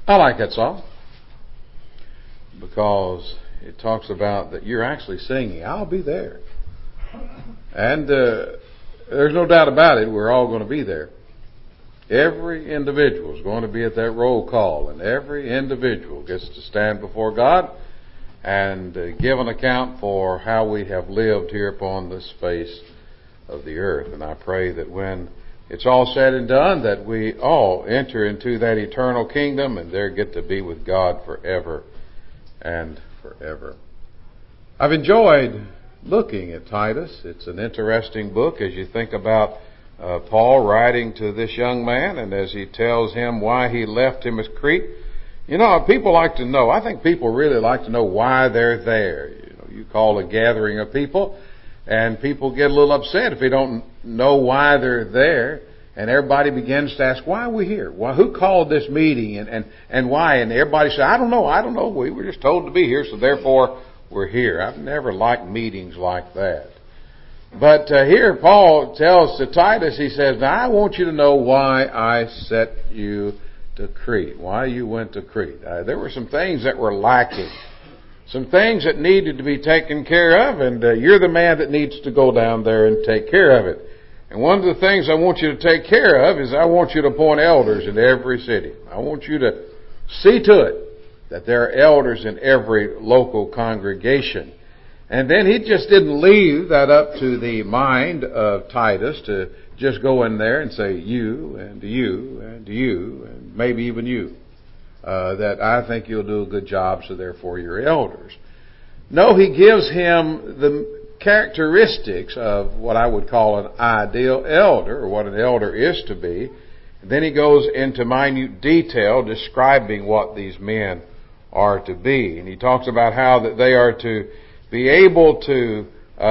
I like that song because it talks about that you're actually singing, I'll be there. And there's no doubt about it, we're all going to be there. Every individual is going to be at that roll call, and every individual gets to stand before God and give an account for how we have lived here upon this face of the earth. And I pray that when it's all said and done, that we all enter into that eternal kingdom and there get to be with God forever and forever. I've enjoyed looking at Titus. It's an interesting book as you think about Paul writing to this young man, and as he tells him why he left him at Crete. You know, people like to know. I think people really like to know why they're there. You know, you call a gathering of people, and people get a little upset if they don't know why they're there. And everybody begins to ask, why are we here? Why, who called this meeting and why? And everybody says, I don't know. We were just told to be here, so therefore we're here. I've never liked meetings like that. But here Paul tells to Titus, he says, now I want you to know why I set you to Crete, why you went to Crete. There were some things that were lacking, some things that needed to be taken care of, and you're the man that needs to go down there and take care of it. And one of the things I want you to take care of is I want you to appoint elders in every city. I want you to see to it that there are elders in every local congregation. And then he just didn't leave that up to the mind of Titus to just go in there and say, you and you and you and maybe even you, that I think you'll do a good job, so therefore you're elders. No, he gives him the characteristics of what I would call an ideal elder, or what an elder is to be. And then he goes into minute detail describing what these men are to be. And he talks about how that they are to be able to,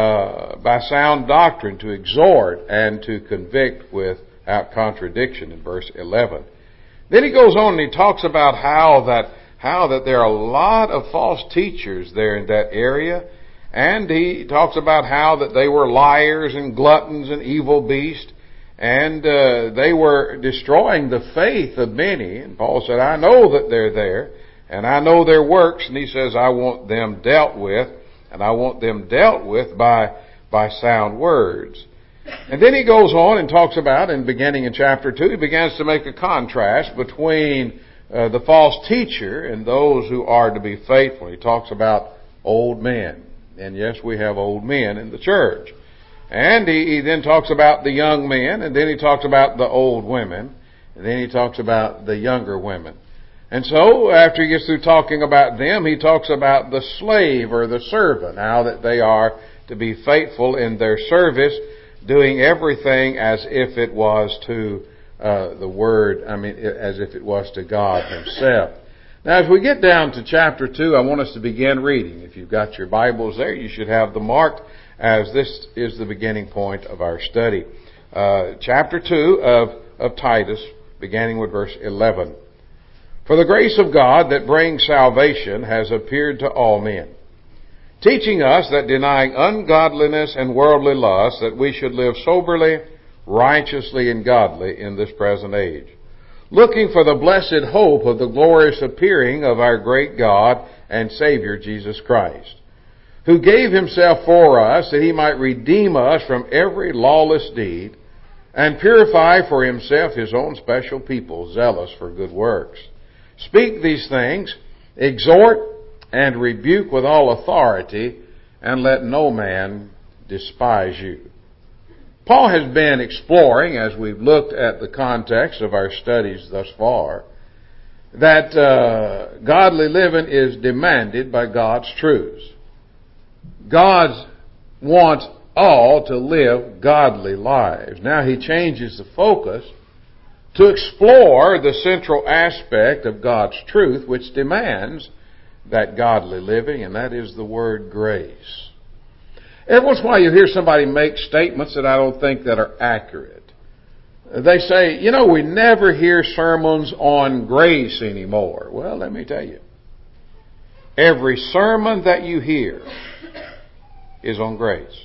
by sound doctrine, to exhort and to convict without contradiction in verse 11. Then he goes on and he talks about how that there are a lot of false teachers there in that area. And he talks about how that they were liars and gluttons and evil beasts. And they were destroying the faith of many. And Paul said, I know that they're there. And I know their works. And he says, I want them dealt with. And I want them dealt with by sound words. And then he goes on and talks about, and beginning in chapter 2, he begins to make a contrast between the false teacher and those who are to be faithful. He talks about old men. And yes, we have old men in the church. And he then talks about the young men, and then he talks about the old women, and then he talks about the younger women. And so, after he gets through talking about them, he talks about the slave or the servant, how that they are to be faithful in their service, doing everything as if it was to as if it was to God Himself. Now, as we get down to chapter 2, I want us to begin reading. If you've got your Bibles there, you should have them marked, as this is the beginning point of our study. Chapter 2 of Titus, beginning with verse 11. For the grace of God that brings salvation has appeared to all men, teaching us that denying ungodliness and worldly lust, that we should live soberly, righteously, and godly in this present age, looking for the blessed hope of the glorious appearing of our great God and Savior Jesus Christ, who gave Himself for us that He might redeem us from every lawless deed and purify for Himself His own special people, zealous for good works. Speak these things, exhort and rebuke with all authority, and let no man despise you. Paul has been exploring, as we've looked at the context of our studies thus far, that godly living is demanded by God's truths. God wants all to live godly lives. Now he changes the focus to explore the central aspect of God's truth, which demands that godly living, and that is the word grace. Every once in a while you hear somebody make statements that I don't think that are accurate. They say, we never hear sermons on grace anymore. Well, let me tell you. Every sermon that you hear is on grace.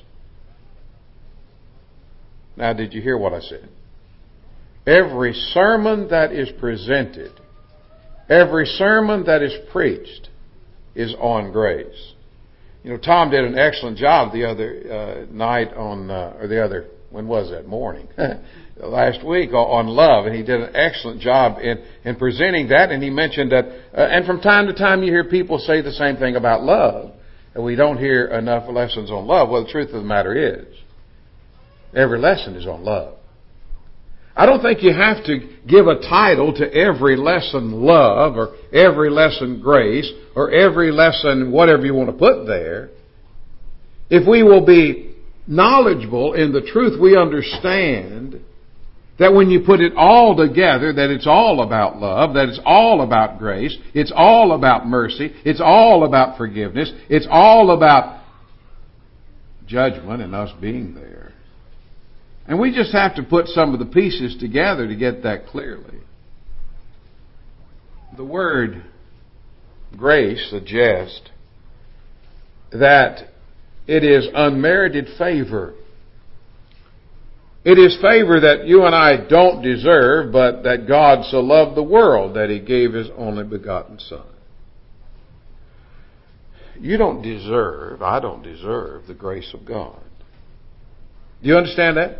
Now, did you hear what I said? Every sermon that is presented Every sermon that is preached is on grace. You know, Tom did an excellent job the other night on, when was that? Morning. Last week on love, and he did an excellent job in presenting that, and he mentioned that, and from time to time you hear people say the same thing about love, and we don't hear enough lessons on love. Well, the truth of the matter is, every lesson is on love. I don't think you have to give a title to every lesson love, or every lesson grace, or every lesson whatever you want to put there. If we will be knowledgeable in the truth, we understand that when you put it all together, that it's all about love, that it's all about grace, it's all about mercy, it's all about forgiveness, it's all about judgment and us being there. And we just have to put some of the pieces together to get that clearly. The word grace suggests that it is unmerited favor. It is favor that you and I don't deserve, but that God so loved the world that He gave His only begotten Son. You don't deserve, I don't deserve the grace of God. Do you understand that?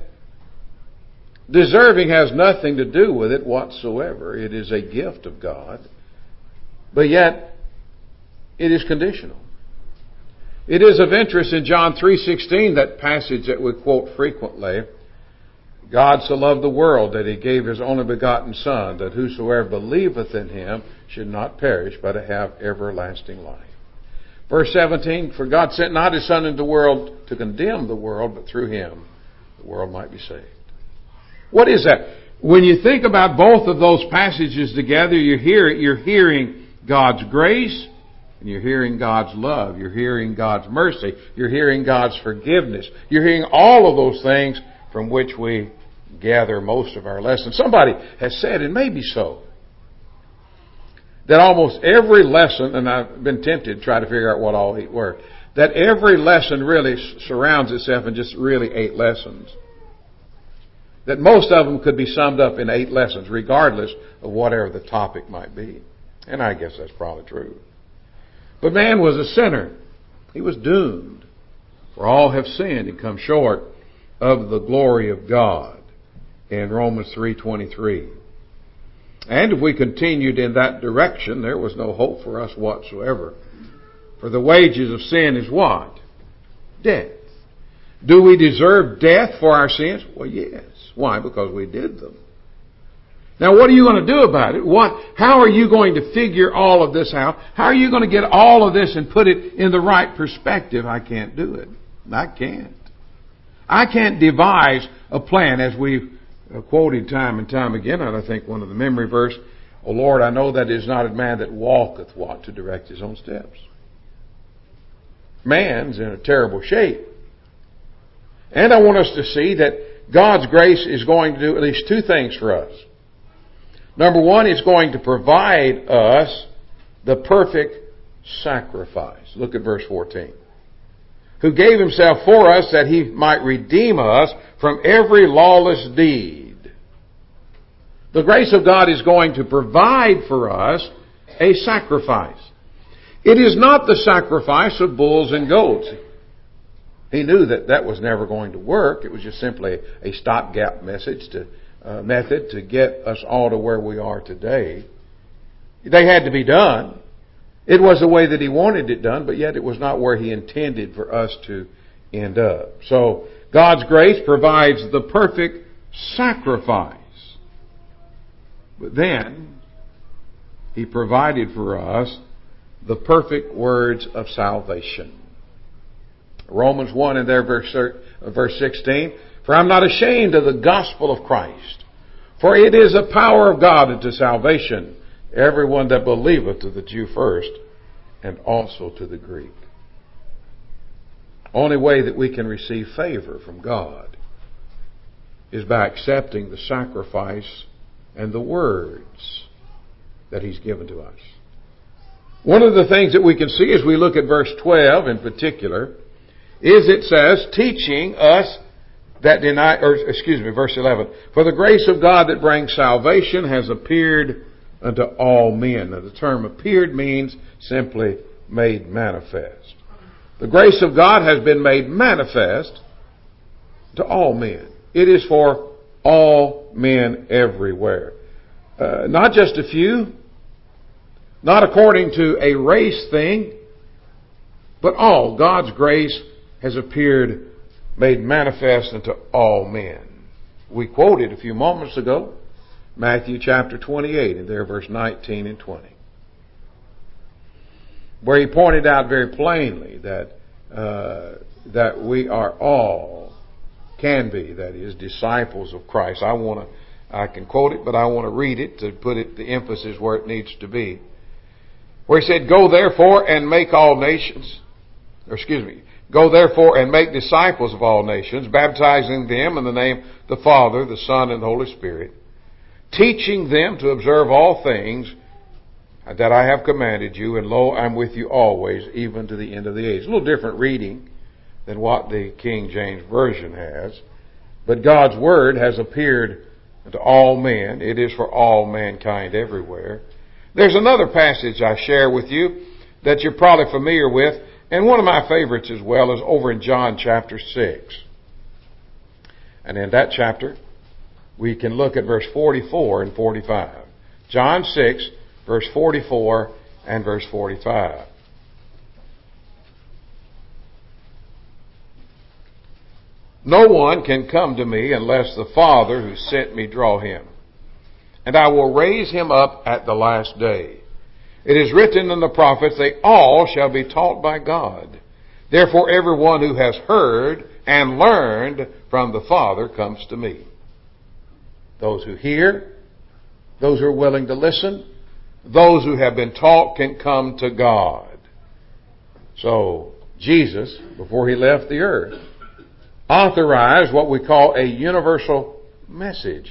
Deserving has nothing to do with it whatsoever. It is a gift of God. But yet, it is conditional. It is of interest in John 3:16, that passage that we quote frequently. God so loved the world that He gave His only begotten Son, that whosoever believeth in Him should not perish, but have everlasting life. Verse 17, for God sent not His Son into the world to condemn the world, but through Him the world might be saved. What is that? When you think about both of those passages together, you're hearing God's grace, and you're hearing God's love. You're hearing God's mercy. You're hearing God's forgiveness. You're hearing all of those things from which we gather most of our lessons. Somebody has said, and maybe so, that almost every lesson, and I've been tempted to try to figure out what all 8 were, that every lesson really surrounds itself in just really 8 lessons. That most of them could be summed up in 8 lessons, regardless of whatever the topic might be. And I guess that's probably true. But man was a sinner. He was doomed. For all have sinned and come short of the glory of God. In Romans 3:23. And if we continued in that direction, there was no hope for us whatsoever. For the wages of sin is what? Death. Do we deserve death for our sins? Well, yes. Why? Because we did them. Now, what are you going to do about it? How are you going to figure all of this out? How are you going to get all of this and put it in the right perspective? I can't do it. I can't. I can't devise a plan, as we've quoted time and time again, and I think one of the memory verse, O Lord, I know that it is not a man that walketh what? To direct his own steps. Man's in a terrible shape. And I want us to see that God's grace is going to do at least 2 things for us. Number 1, it's going to provide us the perfect sacrifice. Look at verse 14. Who gave Himself for us that He might redeem us from every lawless deed. The grace of God is going to provide for us a sacrifice. It is not the sacrifice of bulls and goats. He knew that that was never going to work. It was just simply a stopgap method to get us all to where we are today. They had to be done. It was the way that He wanted it done, but yet it was not where He intended for us to end up. So God's grace provides the perfect sacrifice. But then He provided for us the perfect words of salvation. Romans 1 and there verse 16. For I'm not ashamed of the gospel of Christ, for it is a power of God unto salvation, everyone that believeth, to the Jew first, and also to the Greek. Only way that we can receive favor from God is by accepting the sacrifice and the words that He's given to us. One of the things that we can see as we look at verse 12 in particular is it says, teaching us that verse 11. For the grace of God that brings salvation has appeared unto all men. Now, the term appeared means simply made manifest. The grace of God has been made manifest to all men. It is for all men everywhere. Not just a few, not according to a race thing, but all. God's grace has appeared, made manifest unto all men. We quoted a few moments ago Matthew chapter 28, and there verse 19 and 20, where he pointed out very plainly that we are all, can be, that is, disciples of Christ. I can quote it, but I want to read it to put it, the emphasis where it needs to be. Where he said, Go therefore and make disciples of all nations, baptizing them in the name of the Father, the Son, and the Holy Spirit, teaching them to observe all things that I have commanded you, and lo, I'm with you always, even to the end of the age. A little different reading than what the King James Version has. But God's Word has appeared to all men. It is for all mankind everywhere. There's another passage I share with you that you're probably familiar with, and one of my favorites as well is over in John chapter 6. And in that chapter, we can look at verse 44 and 45. John 6, verse 44 and verse 45. No one can come to me unless the Father who sent me draw him, and I will raise him up at the last day. It is written in the prophets, they all shall be taught by God. Therefore everyone who has heard and learned from the Father comes to me. Those who hear, those who are willing to listen, those who have been taught can come to God. So Jesus, before he left the earth, authorized what we call a universal message.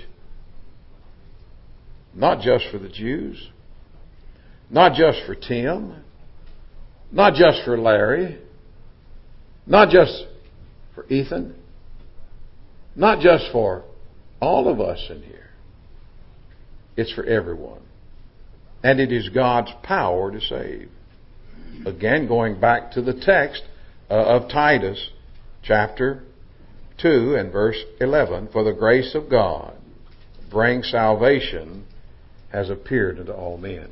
Not just for the Jews, not just for Tim, not just for Larry, not just for Ethan, not just for all of us in here. It's for everyone. And it is God's power to save. Again, going back to the text of Titus chapter 2 and verse 11, for the grace of God brings salvation has appeared unto all men.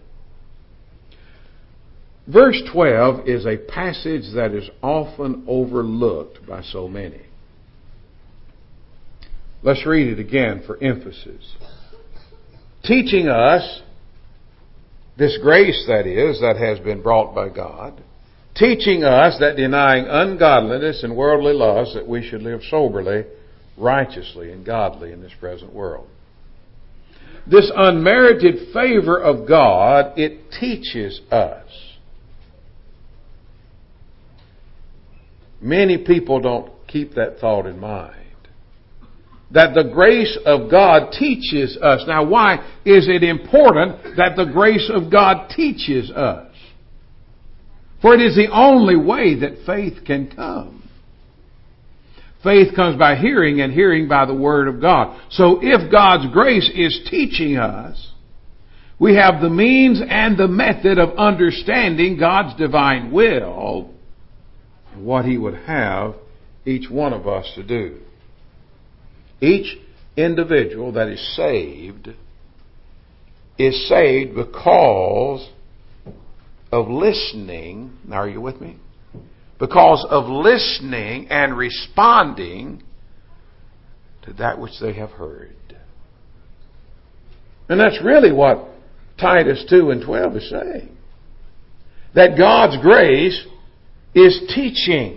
Verse 12 is a passage that is often overlooked by so many. Let's read it again for emphasis. Teaching us this grace, that is, that has been brought by God, teaching us that denying ungodliness and worldly lusts, that we should live soberly, righteously, and godly in this present world. This unmerited favor of God, it teaches us. Many people don't keep that thought in mind. That the grace of God teaches us. Now, why is it important that the grace of God teaches us? For it is the only way that faith can come. Faith comes by hearing, and hearing by the Word of God. So if God's grace is teaching us, we have the means and the method of understanding God's divine will and what He would have each one of us to do. Each individual that is saved because of listening. Now, are you with me? Because of listening and responding to that which they have heard. And that's really what Titus 2 and 12 is saying. That God's grace is teaching.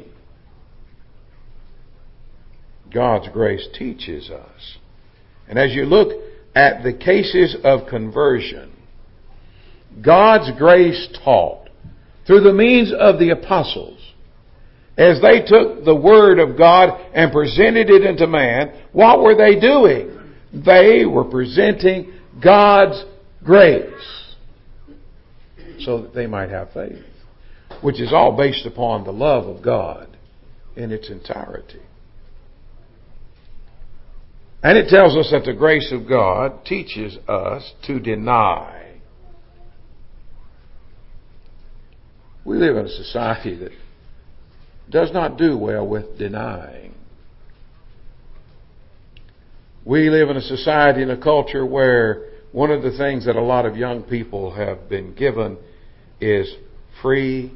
God's grace teaches us. And as you look at the cases of conversion, God's grace taught through the means of the apostles, as they took the Word of God and presented it unto man, what were they doing? They were presenting God's grace so that they might have faith, which is all based upon the love of God in its entirety. And it tells us that the grace of God teaches us to deny. We live in a society that does not do well with denying. We live in a society and a culture where one of the things that a lot of young people have been given is free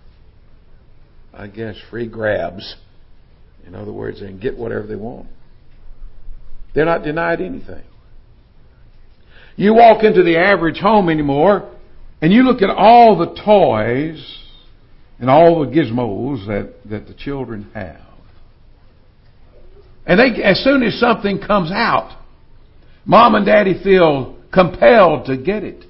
grabs. In other words, they can get whatever they want. They're not denied anything. You walk into the average home anymore, and you look at all the toys and all the gizmos that the children have. And as soon as something comes out, Mom and Daddy feel compelled to get it.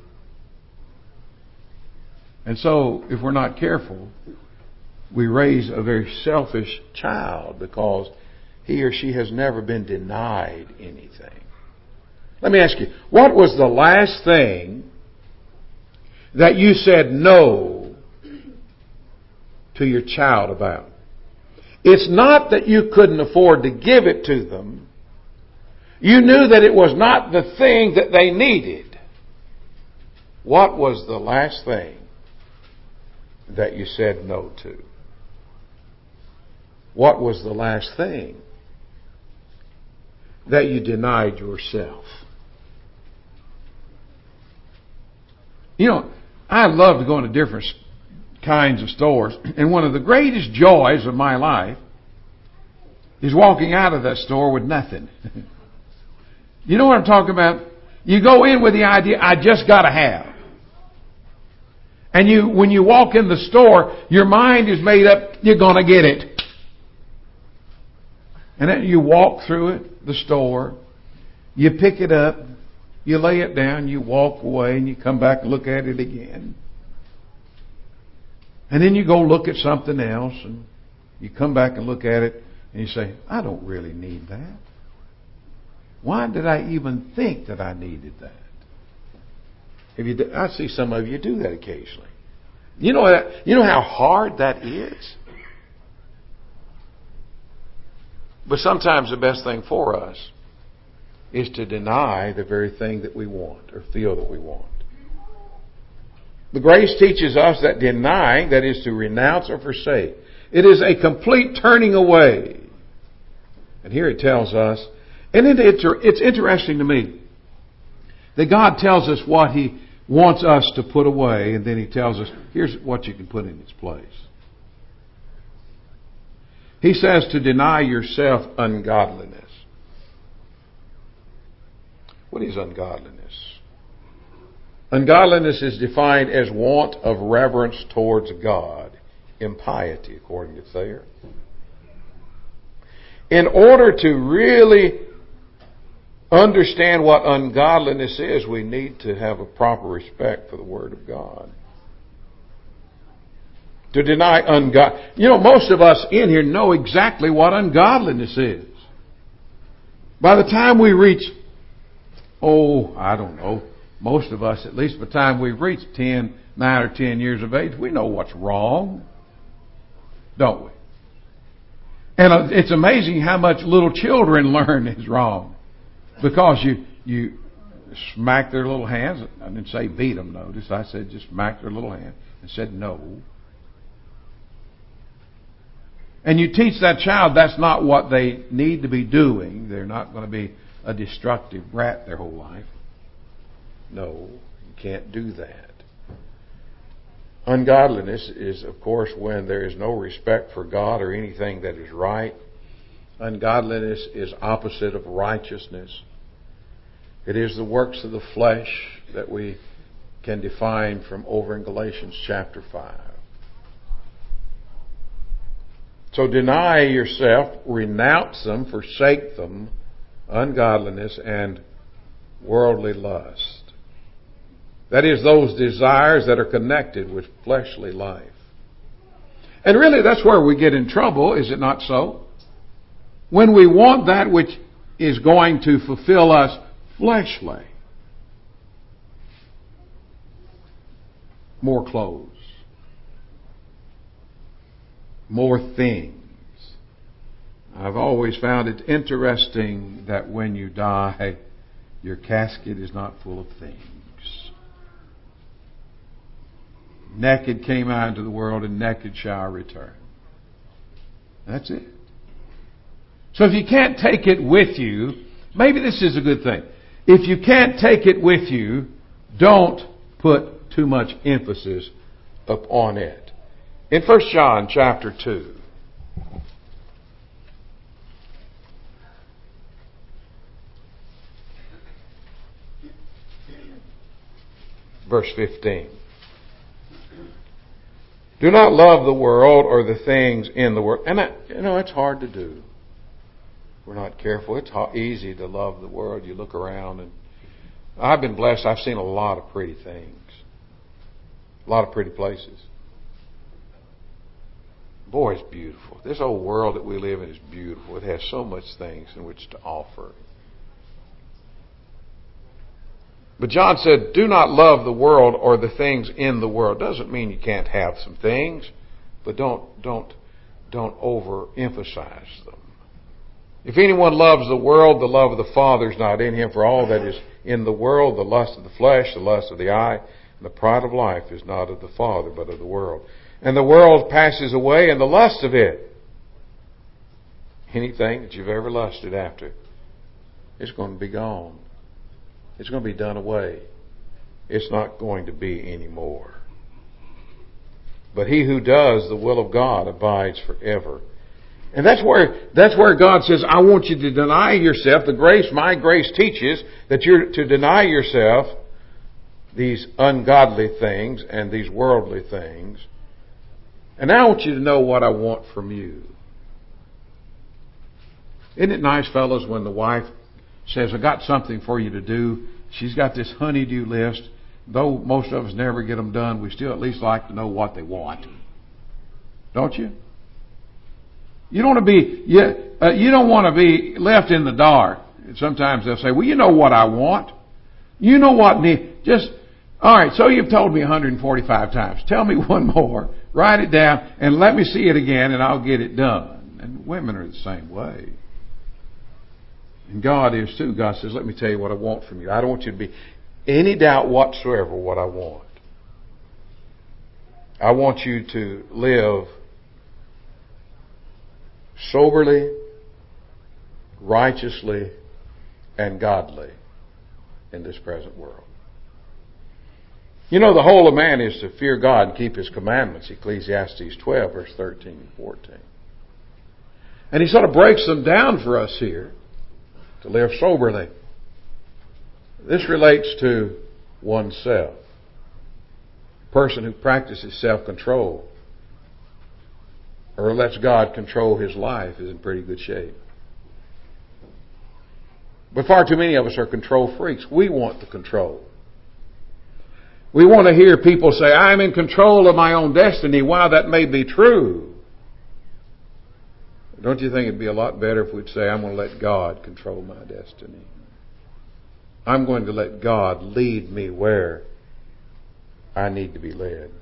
And so, if we're not careful, we raise a very selfish child because he or she has never been denied anything. Let me ask you, what was the last thing that you said no to your child about? It's not that you couldn't afford to give it to them. You knew that it was not the thing that they needed. What was the last thing that you said no to? What was the last thing that you denied yourself? You know, I love to go into different kinds of stores, and one of the greatest joys of my life is walking out of that store with nothing. You know what I'm talking about? You go in with the idea, I just got to have. And when you walk in the store, your mind is made up, you're going to get it. And then you walk through it, the store, you pick it up, you lay it down, you walk away, and you come back and look at it again. And then you go look at something else, and you come back and look at it, and you say, I don't really need that. Why did I even think that I needed that? I see some of you do that occasionally. You know how hard that is? But sometimes the best thing for us is to deny the very thing that we want or feel that we want. The grace teaches us that denying, that is to renounce or forsake, it is a complete turning away. And here it tells us, and it's interesting to me that God tells us what He wants us to put away, and then He tells us, here's what you can put in its place. He says to deny yourself ungodliness. What is ungodliness? Ungodliness is defined as want of reverence towards God, impiety, according to Thayer. In order to really understand what ungodliness is, we need to have a proper respect for the Word of God. To deny most of us in here know exactly what ungodliness is. By the time we reach, most of us, at least by the time we've reached 9 or 10 years of age, we know what's wrong. Don't we? And it's amazing how much little children learn is wrong. Because you smack their little hands. I didn't say beat them, notice. I said just smack their little hand and said no. And you teach that child that's not what they need to be doing. They're not going to be a destructive brat their whole life. No, you can't do that. Ungodliness is, of course, when there is no respect for God or anything that is right. Ungodliness is opposite of righteousness. It is the works of the flesh that we can define from over in Galatians chapter 5. So deny yourself, renounce them, forsake them, ungodliness and worldly lust. That is, those desires that are connected with fleshly life. And really that's where we get in trouble, is it not so? When we want that which is going to fulfill us fleshly. More clothes. More things. I've always found it interesting that when you die, your casket is not full of things. naked came I into the world, and naked shall I return. That's it. So if you can't take it with you, maybe this is a good thing. If you can't take it with you, don't put too much emphasis upon it. In 1 John chapter 2, verse 15. Do not love the world or the things in the world. And it's hard to do. We're not careful. It's easy to love the world. You look around, and I've been blessed. I've seen a lot of pretty things. A lot of pretty places. Boy, it's beautiful. This old world that we live in is beautiful. It has so much things in which to offer. But John said, do not love the world or the things in the world. Doesn't mean you can't have some things, but don't overemphasize them. If anyone loves the world, the love of the Father is not in him. For all that is in the world, the lust of the flesh, the lust of the eye, and the pride of life is not of the Father, but of the world. And the world passes away, and the lust of it. Anything that you've ever lusted after, it's going to be gone. It's going to be done away. It's not going to be anymore. But he who does the will of God abides forever. And that's where God says, I want you to deny yourself. My grace teaches that you're to deny yourself these ungodly things and these worldly things. And now I want you to know what I want from you. Isn't it nice, fellas, when the wife says, I got something for you to do. She's got this honey-do list. Though most of us never get them done, we still at least like to know what they want. Don't you? You don't want to be left in the dark. Sometimes they'll say, well, you know what I want. You know what all right, so you've told me 145 times. Tell me one more. Write it down and let me see it again and I'll get it done. And women are the same way. And God is too. God says, let me tell you what I want from you. I don't want you to be any doubt whatsoever what I want. I want you to live soberly, righteously, and godly in this present world. You know, the whole of man is to fear God and keep His commandments, Ecclesiastes 12, verse 13 and 14. And he sort of breaks them down for us here to live soberly. This relates to oneself. A person who practices self-control or lets God control his life is in pretty good shape. But far too many of us are control freaks. We want the control. We want to hear people say, I'm in control of my own destiny. While that may be true, don't you think it'd be a lot better if we'd say, I'm going to let God control my destiny. I'm going to let God lead me where I need to be led.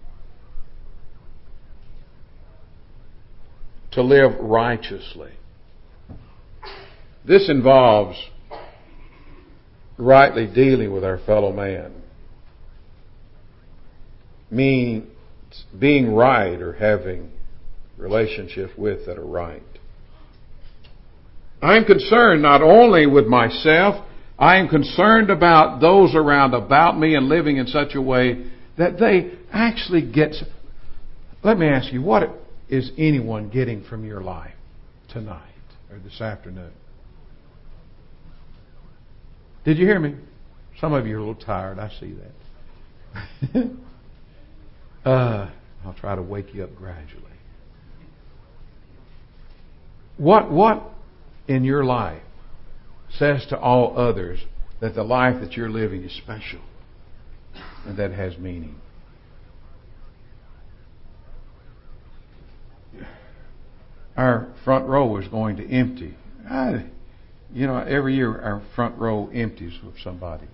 To live righteously. This involves rightly dealing with our fellow man. Meaning being right or having relationships with that are right. I'm concerned not only with myself, I am concerned about those around about me and living in such a way that they actually get... Let me ask you, what is anyone getting from your life tonight or this afternoon? Did you hear me? Some of you are a little tired. I see that. I'll try to wake you up gradually. What in your life says to all others that the life that you're living is special and that has meaning? Our front row is going to empty. Every year our front row empties with somebody.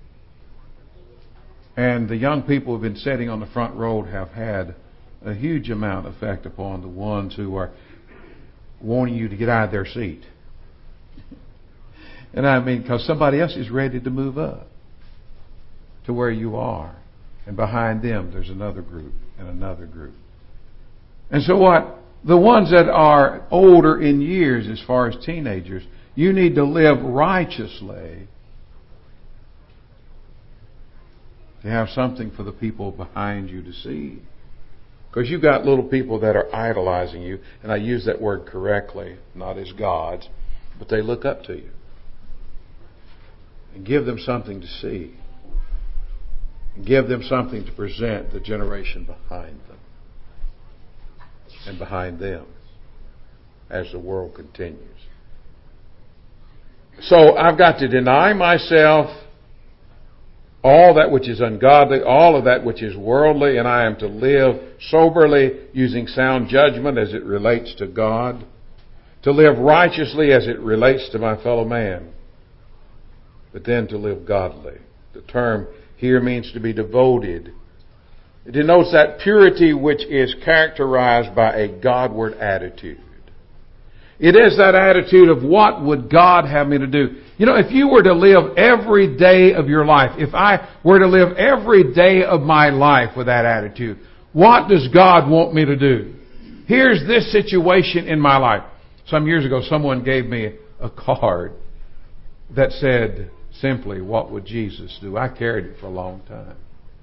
And the young people who have been sitting on the front row have had a huge amount of effect upon the ones who are wanting you to get out of their seat. And I mean, because somebody else is ready to move up to where you are And behind them, there's another group and another group. And so what? The ones that are older in years, as far as teenagers, you need to live righteously to have something for the people behind you to see. Because you've got little people that are idolizing you, and I use that word correctly, not as gods, but they look up to you. And give them something to see. And give them something to present the generation behind them. And behind them as the world continues. So I've got to deny myself all that which is ungodly, all of that which is worldly, and I am to live soberly using sound judgment as it relates to God, to live righteously as it relates to my fellow man, but then to live godly. The term here means to be devoted. It denotes that purity which is characterized by a Godward attitude. It is that attitude of what would God have me to do. You know, if you were to live every day of your life, if I were to live every day of my life with that attitude, what does God want me to do? Here's this situation in my life. Some years ago, someone gave me a card that said simply, "What would Jesus do?" I carried it for a long time.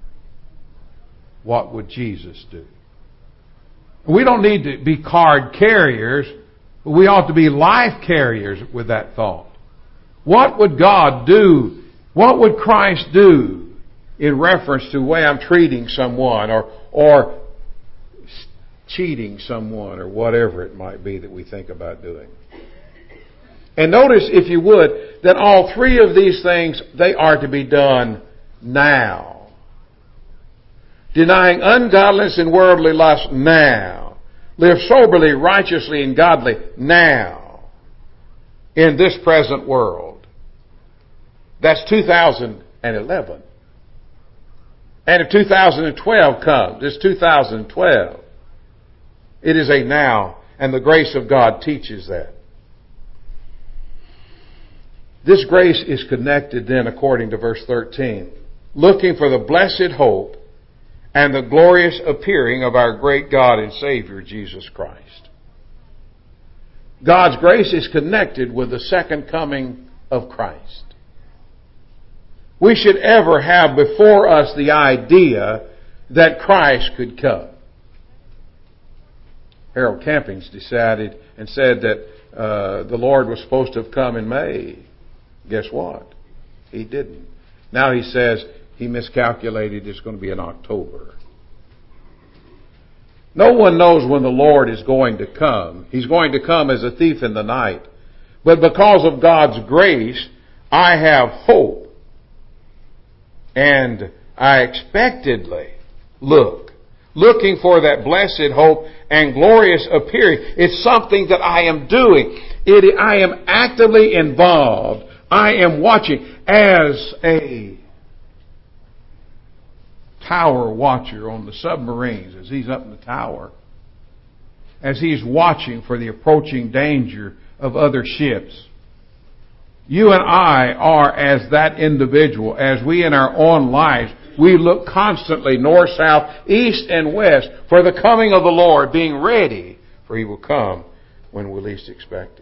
What would Jesus do? We don't need to be card carriers. We ought to be life carriers with that thought. What would God do? What would Christ do in reference to the way I'm treating someone or cheating someone or whatever it might be that we think about doing? And notice, if you would, that all three of these things, they are to be done now. Denying ungodliness and worldly lust now. Live soberly, righteously, and godly now in this present world. That's 2011. And if 2012 comes, it's 2012. It is a now, and the grace of God teaches that. This grace is connected then, according to verse 13, looking for the blessed hope and the glorious appearing of our great God and Savior, Jesus Christ. God's grace is connected with the second coming of Christ. We should ever have before us the idea that Christ could come. Harold Campings decided and said that the Lord was supposed to have come in May. Guess what? He didn't. Now he says he miscalculated. It's going to be in October. No one knows when the Lord is going to come. He's going to come as a thief in the night. But because of God's grace, I have hope. And I expectedly looking for that blessed hope and glorious appearing. It's something that I am doing. I am actively involved. I am watching as a tower watcher on the submarines, as he's up in the tower, as he's watching for the approaching danger of other ships. You and I are as that individual. As we in our own lives, we look constantly north, south, east, and west for the coming of the Lord, being ready, for He will come when we least expect it.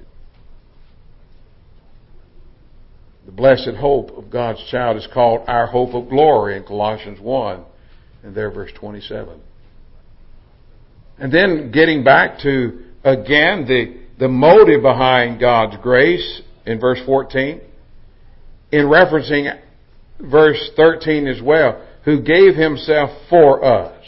The blessed hope of God's child is called our hope of glory in Colossians 1, and there verse 27. And then getting back to, again, the motive behind God's grace in verse 14, in referencing verse 13 as well, who gave Himself for us.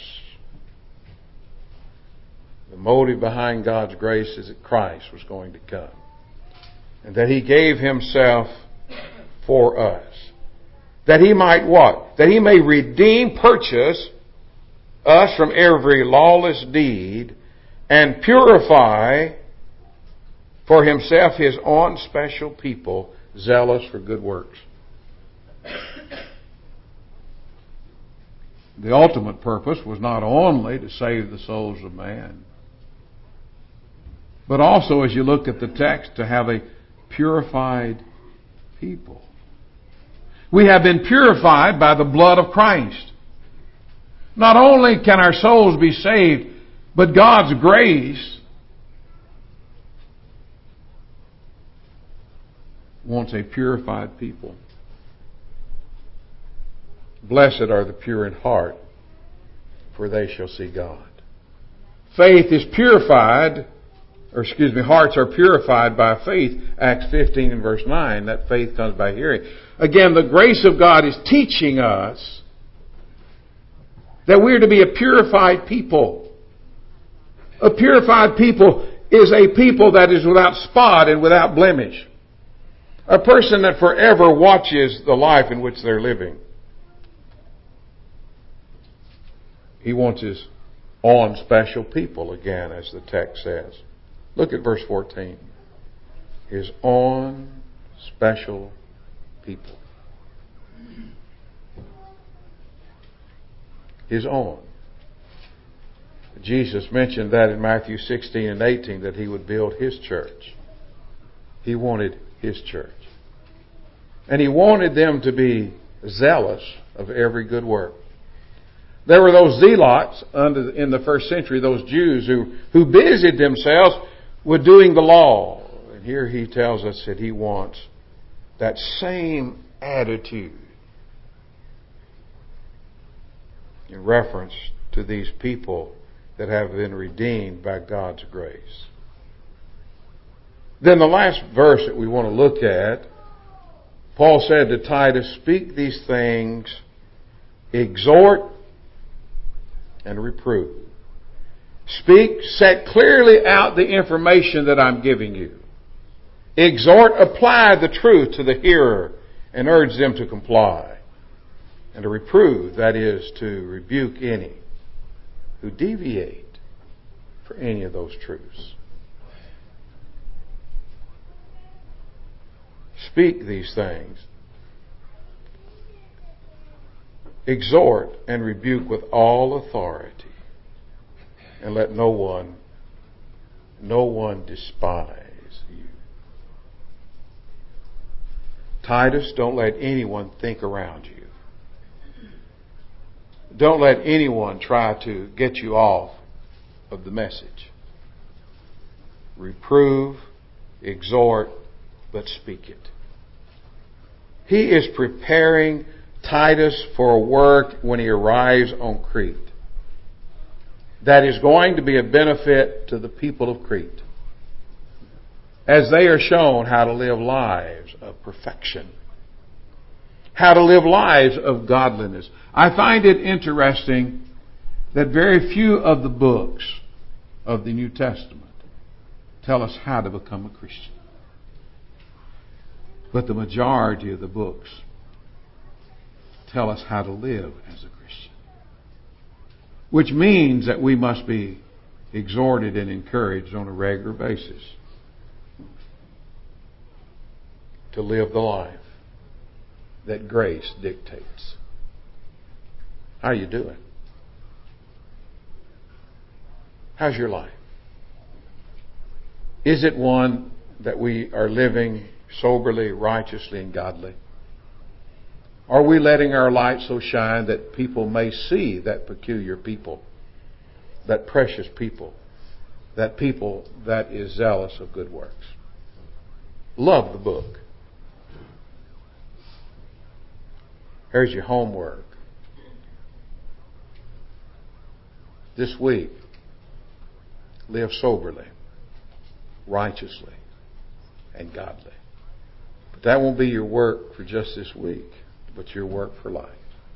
The motive behind God's grace is that Christ was going to come. And that He gave Himself for us. That He might what? That He may redeem, purchase us from every lawless deed and purify for Himself His own special people, zealous for good works. The ultimate purpose was not only to save the souls of man, but also, as you look at the text, to have a purified people. We have been purified by the blood of Christ. Not only can our souls be saved, but God's grace wants a purified people. Blessed are the pure in heart, for they shall see God. Faith is purified, hearts are purified by faith. Acts 15 and verse 9, that faith comes by hearing. Again, the grace of God is teaching us that we're to be a purified people. A purified people is a people that is without spot and without blemish. A person that forever watches the life in which they're living. He wants his own special people, again, as the text says. Look at verse 14. His own special people. His own. Jesus mentioned that in Matthew 16 and 18, that He would build His church. He wanted His church. And He wanted them to be zealous of every good work. There were those zealots in the first century, those Jews who busied themselves with doing the law. And here He tells us that He wants that same attitude in reference to these people that have been redeemed by God's grace. Then the last verse that we want to look at, Paul said to Titus, speak these things, exhort and reprove. Speak, set clearly out the information that I'm giving you. Exhort, apply the truth to the hearer and urge them to comply. And to reprove, that is to rebuke any who deviate for any of those truths. Speak these things. Exhort and rebuke with all authority. And let no one despise you. Titus, don't let anyone think around you. Don't let anyone try to get you off of the message. Reprove, exhort, but speak it. He is preparing Titus for a work when he arrives on Crete that is going to be a benefit to the people of Crete as they are shown how to live lives of perfection, how to live lives of godliness. I find it interesting that very few of the books of the New Testament tell us how to become a Christian. But the majority of the books tell us how to live as a Christian. Which means that we must be exhorted and encouraged on a regular basis to live the life that grace dictates. How are you doing? How's your life? Is it one that we are living soberly, righteously, and godly? Are we letting our light so shine that people may see that peculiar people, that precious people, that people that is zealous of good works? Love the book. Here's your homework. This week, live soberly, righteously, and godly. But that won't be your work for just this week, but your work for life.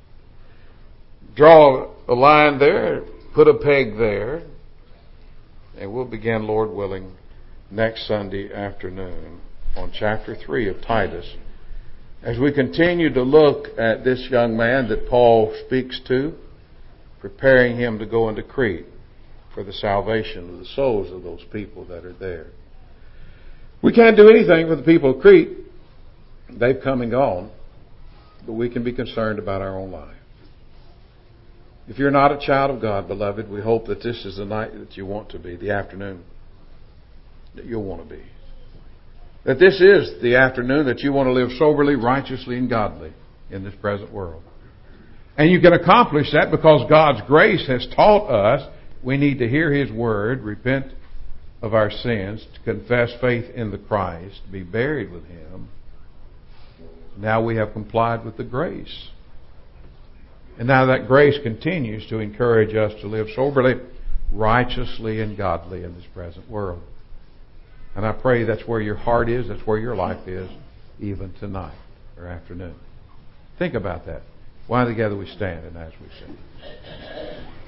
Draw a line there, put a peg there, and we'll begin, Lord willing, next Sunday afternoon on chapter 3 of Titus. As we continue to look at this young man that Paul speaks to, preparing him to go into Crete for the salvation of the souls of those people that are there. We can't do anything for the people of Crete. They've come and gone. But we can be concerned about our own life. If you're not a child of God, beloved, we hope that this is the night that you want to be, the afternoon that you'll want to be. That this is the afternoon that you want to live soberly, righteously, and godly in this present world. And you can accomplish that because God's grace has taught us we need to hear His Word, repent of our sins, to confess faith in the Christ, to be buried with Him. Now we have complied with the grace. And now that grace continues to encourage us to live soberly, righteously, and godly in this present world. And I pray that's where your heart is, that's where your life is, even tonight or afternoon. Think about that. While together we stand and as we sing.